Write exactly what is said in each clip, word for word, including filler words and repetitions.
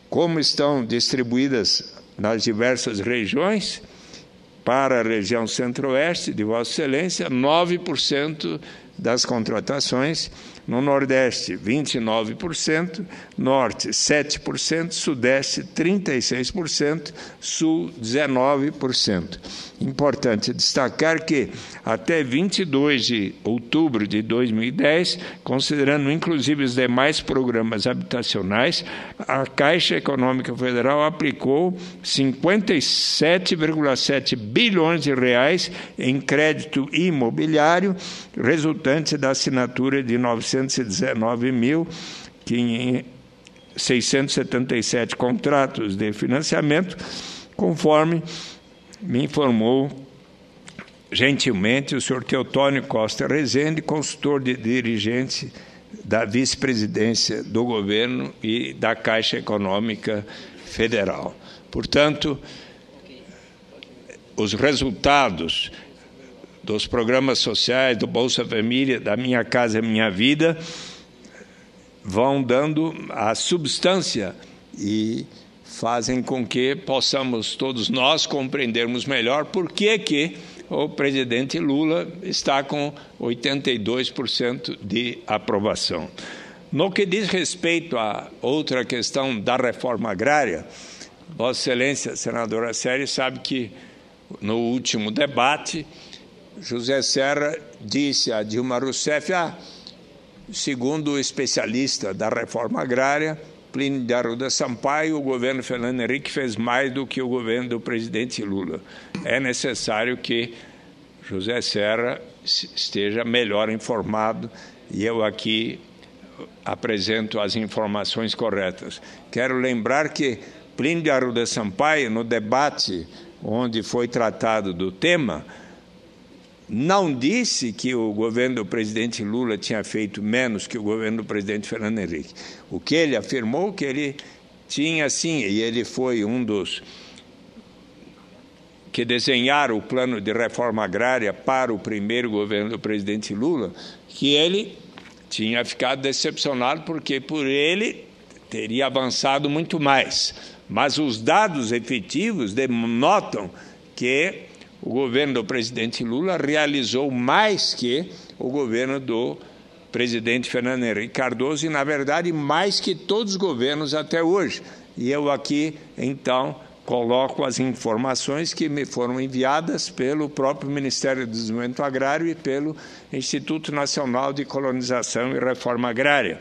Como estão distribuídas nas diversas regiões? Para a região centro-oeste, de Vossa Excelência, nove por cento das contratações, no Nordeste, vinte e nove por cento, Norte, sete por cento, Sudeste, trinta e seis por cento, Sul, dezenove por cento. Importante destacar que, até vinte e dois de outubro de dois mil e dez, considerando inclusive os demais programas habitacionais, a Caixa Econômica Federal aplicou cinquenta e sete vírgula sete bilhões de reais em crédito imobiliário, resultante da assinatura de novecentos e dezenove mil seiscentos e setenta e sete contratos de financiamento, conforme me informou gentilmente o senhor Teotônio Costa Rezende, consultor de dirigente da vice-presidência do governo e da Caixa Econômica Federal. Portanto, os resultados dos programas sociais, do Bolsa Família, da Minha Casa Minha Vida, vão dando a substância e fazem com que possamos todos nós compreendermos melhor por que que o presidente Lula está com oitenta e dois por cento de aprovação. No que diz respeito a outra questão da reforma agrária, Vossa Excelência, senadora Série, sabe que no último debate, José Serra disse a Dilma Rousseff, ah, segundo o especialista da reforma agrária, Plínio de Arruda Sampaio, o governo Fernando Henrique fez mais do que o governo do presidente Lula. É necessário que José Serra esteja melhor informado e eu aqui apresento as informações corretas. Quero lembrar que Plínio de Arruda Sampaio, no debate onde foi tratado do tema, não disse que o governo do presidente Lula tinha feito menos que o governo do presidente Fernando Henrique. O que ele afirmou que ele tinha, sim, e ele foi um dos que desenharam o plano de reforma agrária para o primeiro governo do presidente Lula, que ele tinha ficado decepcionado porque, por ele, teria avançado muito mais. Mas os dados efetivos denotam que o governo do presidente Lula realizou mais que o governo do presidente Fernando Henrique Cardoso e, na verdade, mais que todos os governos até hoje. E eu aqui, então, coloco as informações que me foram enviadas pelo próprio Ministério do Desenvolvimento Agrário e pelo Instituto Nacional de Colonização e Reforma Agrária.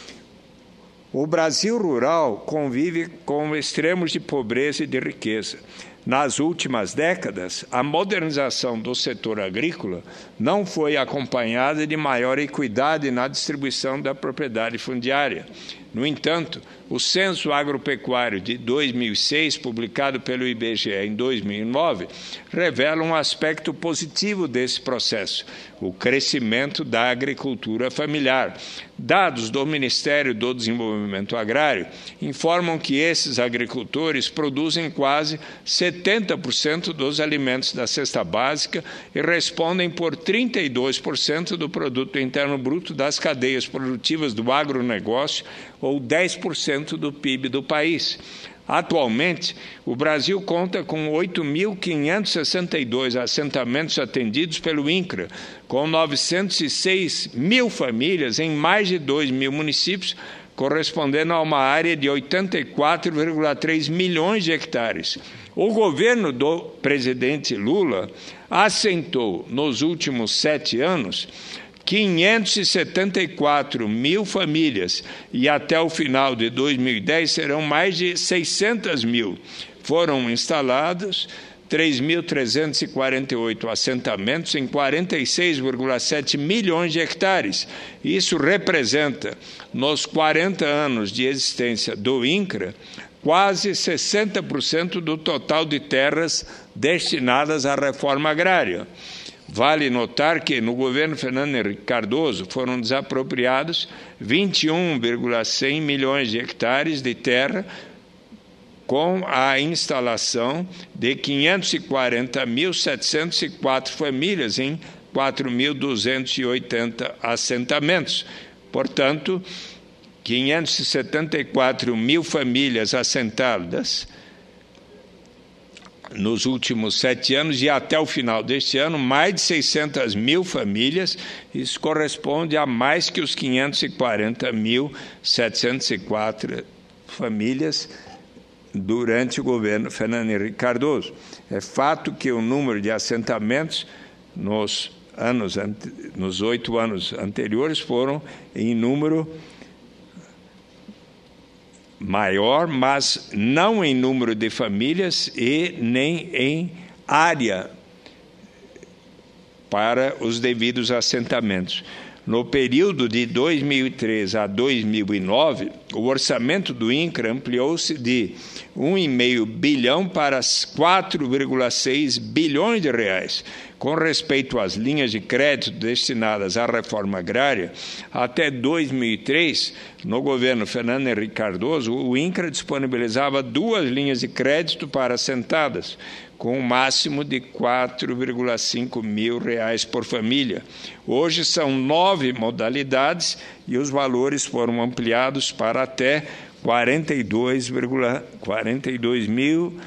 O Brasil rural convive com extremos de pobreza e de riqueza. Nas últimas décadas, a modernização do setor agrícola não foi acompanhada de maior equidade na distribuição da propriedade fundiária. No entanto, o Censo Agropecuário de dois mil e seis, publicado pelo I B G E em dois mil e nove, revela um aspecto positivo desse processo, o crescimento da agricultura familiar. Dados do Ministério do Desenvolvimento Agrário informam que esses agricultores produzem quase setenta por cento dos alimentos da cesta básica e respondem por trinta e dois por cento do produto interno bruto das cadeias produtivas do agronegócio, ou dez por cento do P I B do país. Atualmente, o Brasil conta com oito mil quinhentos e sessenta e dois assentamentos atendidos pelo INCRA, com novecentos e seis mil famílias em mais de dois mil municípios, correspondendo a uma área de oitenta e quatro vírgula três milhões de hectares. O governo do presidente Lula assentou, nos últimos sete anos, quinhentos e setenta e quatro mil famílias e até o final de dois mil e dez serão mais de seiscentas mil. Foram instalados três mil trezentos e quarenta e oito assentamentos em quarenta e seis vírgula sete milhões de hectares. Isso representa, nos quarenta anos de existência do INCRA, quase sessenta por cento do total de terras destinadas à reforma agrária. Vale notar que, no governo Fernando Henrique Cardoso, foram desapropriados vinte e um vírgula cem milhões de hectares de terra, com a instalação de quinhentos e quarenta mil setecentos e quatro famílias em quatro mil duzentos e oitenta assentamentos. Portanto, quinhentas e setenta e quatro mil famílias assentadas nos últimos sete anos, e até o final deste ano, mais de seiscentas mil famílias. Isso corresponde a mais que os quinhentos e quarenta mil, setecentos e quatro famílias durante o governo Fernando Henrique Cardoso. É fato que o número de assentamentos nos anos, nos oito anos anteriores foram em número maior, mas não em número de famílias e nem em área para os devidos assentamentos. No período de dois mil e três a dois mil e nove, o orçamento do INCRA ampliou-se de um vírgula cinco bilhão para quatro vírgula seis bilhões de reais. Com respeito às linhas de crédito destinadas à reforma agrária, até dois mil e três, no governo Fernando Henrique Cardoso, o INCRA disponibilizava duas linhas de crédito para assentadas, com um máximo de quatro vírgula cinco mil reais por família. Hoje são nove modalidades e os valores foram ampliados para até quarenta e dois mil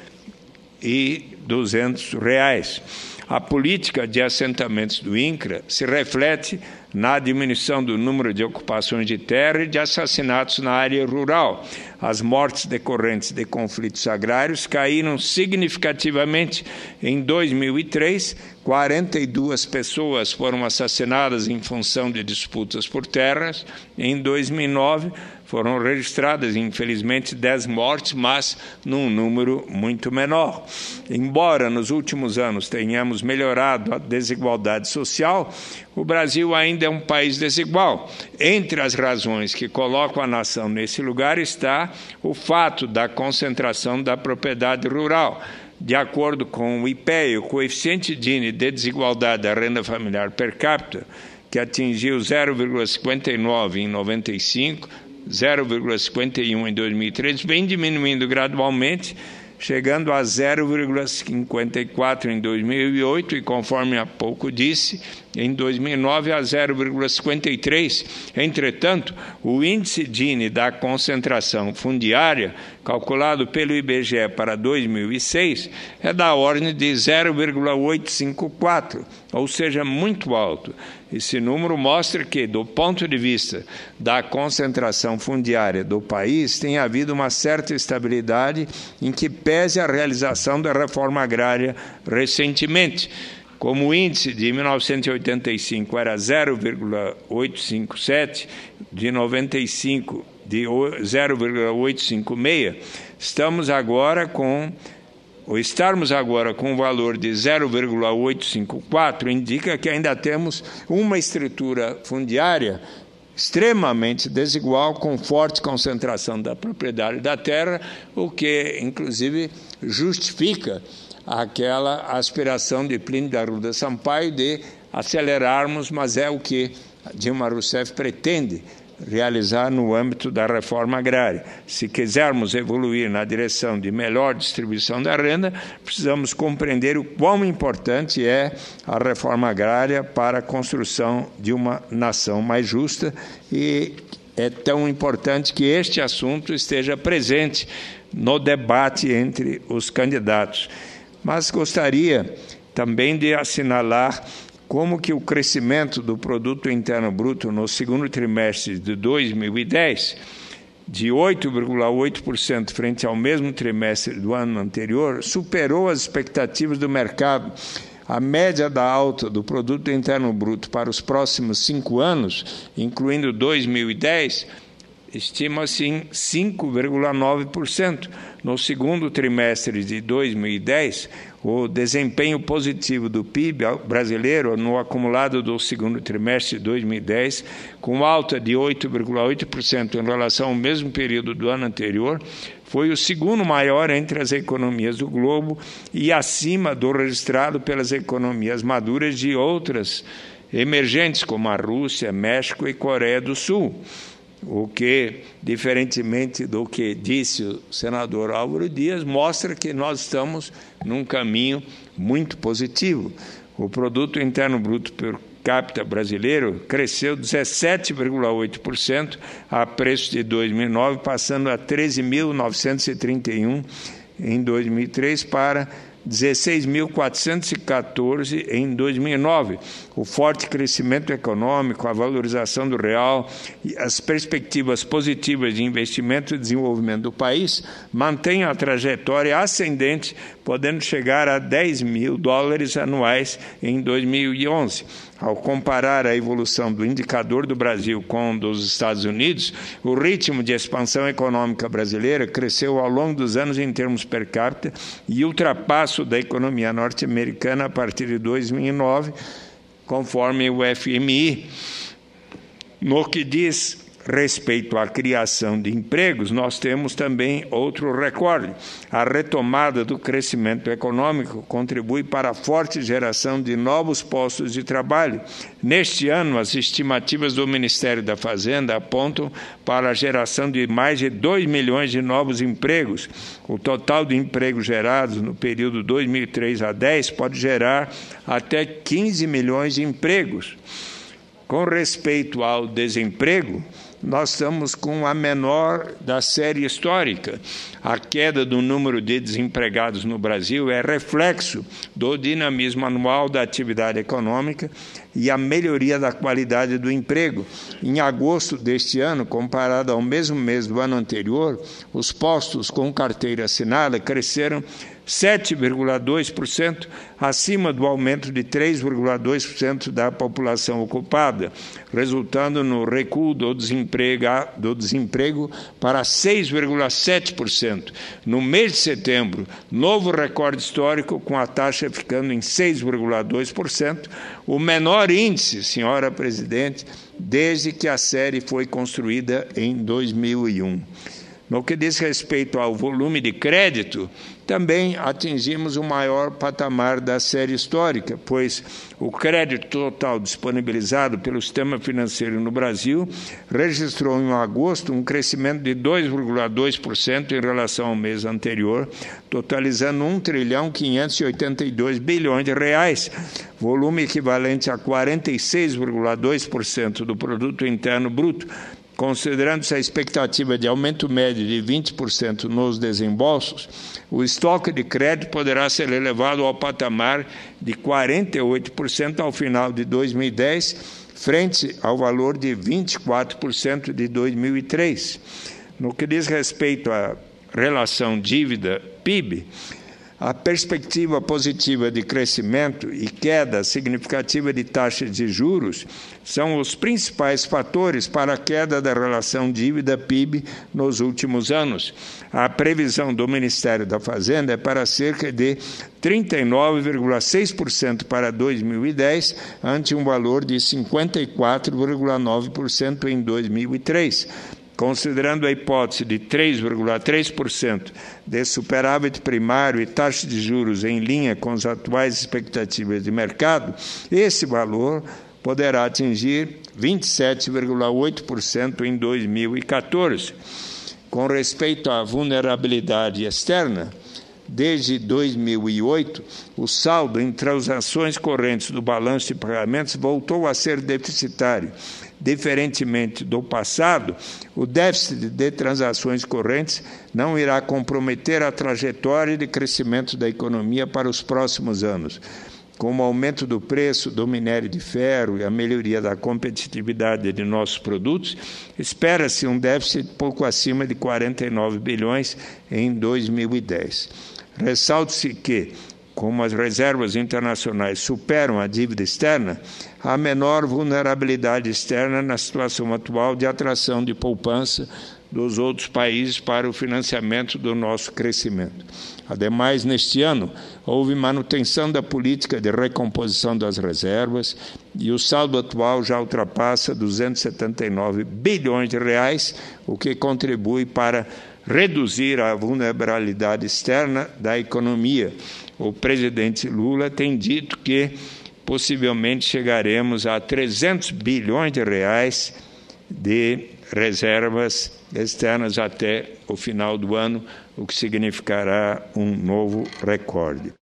e duzentos reais. A política de assentamentos do INCRA se reflete na diminuição do número de ocupações de terra e de assassinatos na área rural. As mortes decorrentes de conflitos agrários caíram significativamente. Em dois mil e três, quarenta e duas pessoas foram assassinadas em função de disputas por terras. Em dois mil e nove, foram registradas, infelizmente, dez mortes, mas num número muito menor. Embora nos últimos anos tenhamos melhorado a desigualdade social, o Brasil ainda é um país desigual. Entre as razões que colocam a nação nesse lugar está o fato da concentração da propriedade rural. De acordo com o I P E, o coeficiente Gini de desigualdade da renda familiar per capita, que atingiu zero vírgula cinquenta e nove em noventa e cinco, zero vírgula cinquenta e um em dois mil e três, vem diminuindo gradualmente, chegando a zero vírgula cinquenta e quatro em dois mil e oito e, conforme há pouco disse, em dois mil e nove a zero vírgula cinquenta e três. Entretanto, o índice Gini da concentração fundiária, calculado pelo I B G E para dois mil e seis, é da ordem de zero vírgula oitocentos e cinquenta e quatro, ou seja, muito alto. Esse número mostra que, do ponto de vista da concentração fundiária do país, tem havido uma certa estabilidade em que pese a realização da reforma agrária recentemente. Como o índice de mil novecentos e oitenta e cinco era zero vírgula oitocentos e cinquenta e sete, de noventa e cinco de zero vírgula oitocentos e cinquenta e seis, estamos agora com ou estarmos agora com um valor de zero vírgula oitocentos e cinquenta e quatro indica que ainda temos uma estrutura fundiária extremamente desigual, com forte concentração da propriedade da terra, o que, inclusive, justifica aquela aspiração de Plínio da Arruda Sampaio de acelerarmos, mas é o que Dilma Rousseff pretende realizar no âmbito da reforma agrária. Se quisermos evoluir na direção de melhor distribuição da renda, precisamos compreender o quão importante é a reforma agrária para a construção de uma nação mais justa, e é tão importante que este assunto esteja presente no debate entre os candidatos. Mas gostaria também de assinalar como que o crescimento do Produto Interno Bruto no segundo trimestre de dois mil e dez, de oito vírgula oito por cento frente ao mesmo trimestre do ano anterior, superou as expectativas do mercado. A média da alta do Produto Interno Bruto para os próximos cinco anos, incluindo dois mil e dez, estima-se em cinco vírgula nove por cento. No segundo trimestre de dois mil e dez, o desempenho positivo do P I B brasileiro no acumulado do segundo trimestre de dois mil e dez, com alta de oito vírgula oito por cento em relação ao mesmo período do ano anterior, foi o segundo maior entre as economias do globo e acima do registrado pelas economias maduras de outras emergentes, como a Rússia, México e Coreia do Sul. O que, diferentemente do que disse o senador Álvaro Dias, mostra que nós estamos num caminho muito positivo. O Produto Interno Bruto per capita brasileiro cresceu dezessete vírgula oito por cento a preço de dois mil e nove, passando a treze mil novecentos e trinta e um em dois mil e três para dezesseis mil quatrocentos e quatorze em dois mil e nove. O forte crescimento econômico, a valorização do real e as perspectivas positivas de investimento e desenvolvimento do país mantêm a trajetória ascendente, podendo chegar a dez mil dólares anuais em dois mil e onze. Ao comparar a evolução do indicador do Brasil com o dos Estados Unidos, o ritmo de expansão econômica brasileira cresceu ao longo dos anos em termos per capita e ultrapassa o da economia norte-americana a partir de dois mil e nove, conforme o F M I. No que diz respeito à criação de empregos, nós temos também outro recorde. A retomada do crescimento econômico contribui para a forte geração de novos postos de trabalho. Neste ano, as estimativas do Ministério da Fazenda apontam para a geração de mais de dois milhões de novos empregos. O total de empregos gerados no período dois mil e três a dez pode gerar até quinze milhões de empregos. Com respeito ao desemprego, nós estamos com a menor da série histórica. A queda do número de desempregados no Brasil é reflexo do dinamismo anual da atividade econômica e a melhoria da qualidade do emprego. Em agosto deste ano, comparado ao mesmo mês do ano anterior, os postos com carteira assinada cresceram sete vírgula dois por cento, acima do aumento de três vírgula dois por cento da população ocupada, resultando no recuo do desemprego, do desemprego para seis vírgula sete por cento. No mês de setembro, novo recorde histórico, com a taxa ficando em seis vírgula dois por cento, o menor índice, senhora presidente, desde que a série foi construída em dois mil e um. No que diz respeito ao volume de crédito, também atingimos o maior patamar da série histórica, pois o crédito total disponibilizado pelo sistema financeiro no Brasil registrou em agosto um crescimento de dois vírgula dois por cento em relação ao mês anterior, totalizando um trilhão quinhentos e oitenta e dois bilhões de reais, volume equivalente a quarenta e seis vírgula dois por cento do produto interno bruto. Considerando-se a expectativa de aumento médio de vinte por cento nos desembolsos, o estoque de crédito poderá ser elevado ao patamar de quarenta e oito por cento ao final de dois mil e dez, frente ao valor de vinte e quatro por cento de dois mil e três. No que diz respeito à relação dívida-P I B, a perspectiva positiva de crescimento e queda significativa de taxas de juros são os principais fatores para a queda da relação dívida-P I B nos últimos anos. A previsão do Ministério da Fazenda é para cerca de trinta e nove vírgula seis por cento para dois mil e dez, ante um valor de cinquenta e quatro vírgula nove por cento em dois mil e três. Considerando a hipótese de três vírgula três por cento de superávit primário e taxa de juros em linha com as atuais expectativas de mercado, esse valor poderá atingir vinte e sete vírgula oito por cento em dois mil e quatorze. Com respeito à vulnerabilidade externa, desde dois mil e oito, o saldo em transações correntes do balanço de pagamentos voltou a ser deficitário. Diferentemente do passado, o déficit de transações correntes não irá comprometer a trajetória de crescimento da economia para os próximos anos. Com o aumento do preço do minério de ferro e a melhoria da competitividade de nossos produtos, espera-se um déficit pouco acima de quarenta e nove bilhões em dois mil e dez. Ressalte-se que, como as reservas internacionais superam a dívida externa, há menor vulnerabilidade externa na situação atual de atração de poupança dos outros países para o financiamento do nosso crescimento. Ademais, neste ano, houve manutenção da política de recomposição das reservas e o saldo atual já ultrapassa duzentos e setenta e nove bilhões de reais, o que contribui para reduzir a vulnerabilidade externa da economia. O presidente Lula tem dito que possivelmente chegaremos a trezentos bilhões de reais de reservas externas até o final do ano, o que significará um novo recorde.